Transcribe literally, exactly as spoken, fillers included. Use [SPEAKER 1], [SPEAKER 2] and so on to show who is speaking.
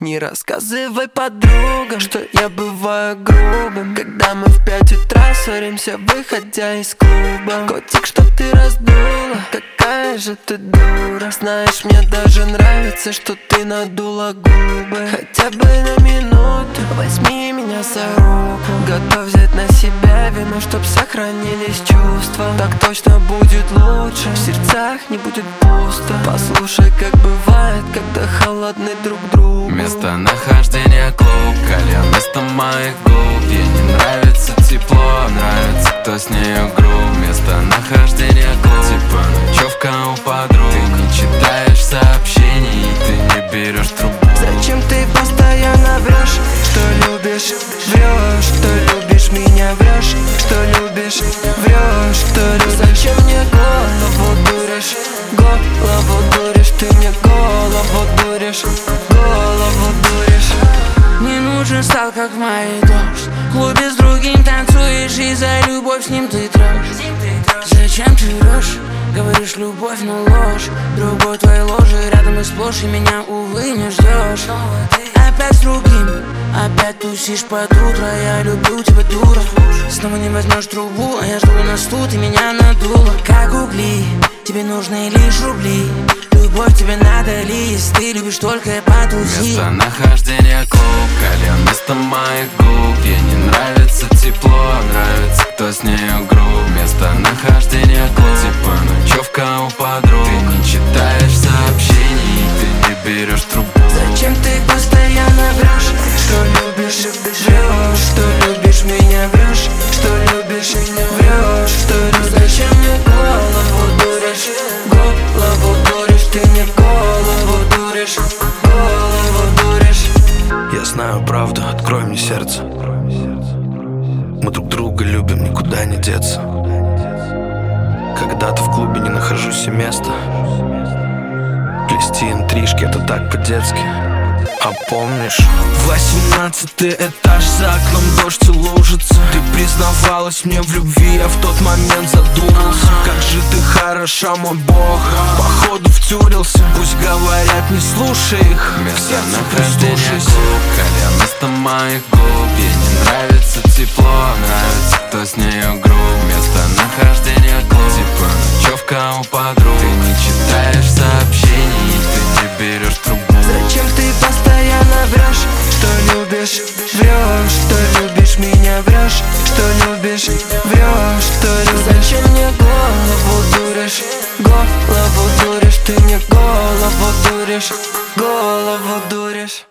[SPEAKER 1] Не рассказывай подругам, что я бываю грубым, когда мы в пять утра ссоримся, выходя из клуба. Котик, что ты раздула, какая же ты дура. Знаешь, мне даже нравится, что ты надула губы. Хотя бы на минуту возьми меня за руку. Готов взять на себя вину, чтоб сохранились чувства. Так точно будет лучше, в сердцах не будет пусто. Послушай, как бывает, когда холодный друг другу.
[SPEAKER 2] Местонахождение клуб, кальян вместо моих губ. Ей не нравится тепло, нравится, кто с нею груб. Местонахождение клуб, типа ночевка у подруг. Ты не читаешь сообщений, ты не берешь трубку.
[SPEAKER 1] Зачем ты постоянно врешь, что любишь? Врешь, что любишь меня, врешь, что любишь? Врешь, что любишь? Зачем мне голову дуришь? Голову дуришь, ты мне голову дуришь. Голову дуришь.
[SPEAKER 3] Не нужен стал, как в мае дождь. В клубе с другим танцуешь, и за любовь с ним ты трешь. Зачем ты врешь? Говоришь любовь, но ложь. Другой твоей ложи рядом и сплошь, и меня, увы, не ждешь. Опять с другим, опять тусишь под утро. Я люблю тебя, дура. Снова не возьмешь трубу, а я жду нас тут, и меня надуло. Как угли, тебе нужны лишь рубли. Любовь тебе надо ли, если ты любишь только потусить.
[SPEAKER 2] Местонахождение клуб, кальян вместо моих губ. Ей не нравится тепло, нравится, кто с нею груб. Местонахождение клуб, типа ночевка у подруг. Ты не читаешь сообщений, ты не берешь трубку.
[SPEAKER 1] Зачем ты постоянно врешь, что любишь? Врешь, что любишь меня, врешь, что любишь? Врешь, что любишь? Зачем мне голову дуришь? Голову дуришь, ты мне голову дуришь. Голову дуришь.
[SPEAKER 4] Я знаю правду, открой мне сердце. Мы друг друга любим, никуда не деться. Когда-то в клубе не нахожу себе места. Плести интрижки, это так по-детски. А помнишь?
[SPEAKER 5] Восемнадцатый этаж, за окном дождь и лужица. Ты признавалась мне в любви, я в тот момент задумался. Как же ты хороша, мой бог. Походу втюрился, пусть говорят, не слушай их.
[SPEAKER 2] Местонахождение клуб, кальян вместо моих губ. Ей не нравится тепло, нравится, кто с нею груб. Местонахождение клуб, типа ночевка у подруг. Ты не читаешь сообщений, ты не берешь трубку.
[SPEAKER 1] Зачем ты постоянно врешь, что любишь? Врешь, что любишь меня, врешь, что любишь? Врешь, что любишь? Зачем мне голову дуришь? Голову дуришь, ты мне голову дуришь. Голову дуришь.